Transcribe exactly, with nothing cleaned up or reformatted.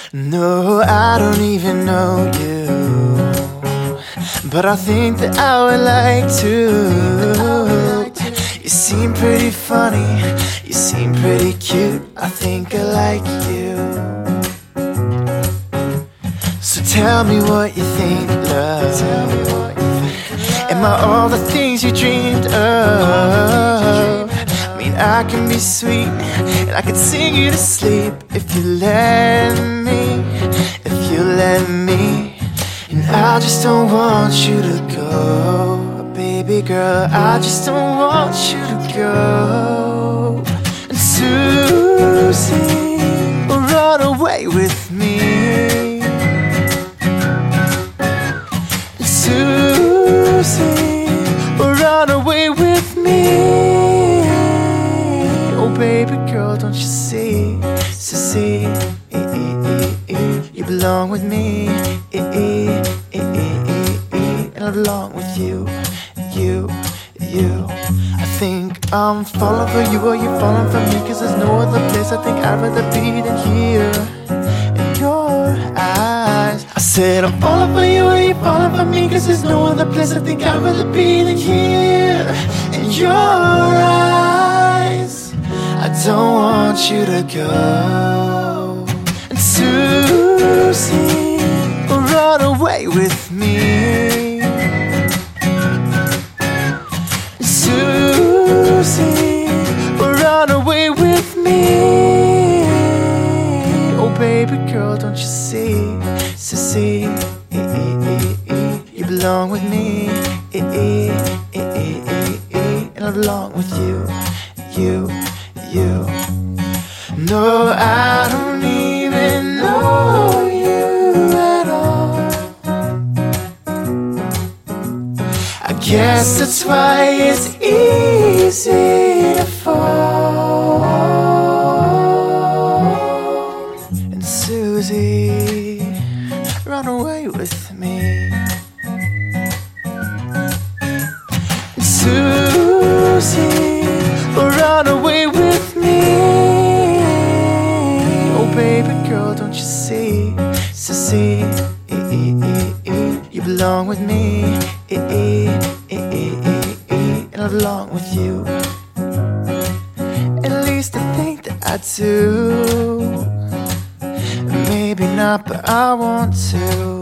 No, I don't even know you, but I think that I would like to. You seem pretty funny, you seem pretty cute, I think I like you. So tell me what you think, love. Am I all the things you dreamed of? I mean, I can be sweet and I can sing you to sleep if you let me, if you let me. And I just don't want you to go, baby girl, I just don't want you to go. And Susie, run away with me. And Susie, run away with me. Oh baby girl, don't you see, Susie, you belong with me, and I belong with you, you, you. I think I'm falling for you or you're falling for me, cause there's no other place I think I'd rather be than here in your eyes. I said I'm falling for you or you're falling for me, cause there's no other place I think I'd rather be than here in your eyes. I don't want you to go. And Susie, run away with me. Susie, run away with me. Oh baby girl, don't you see, Susie, you belong with me, and I belong with you, you, you. No, I don't even know you at all. I guess that's why it's easy to fall. And Susie, run away with me. And Susie, run away with me. Oh baby girl, don't you see, Susie, you belong with me, and I belong with you. At least I think that I do. Maybe not, but I want to.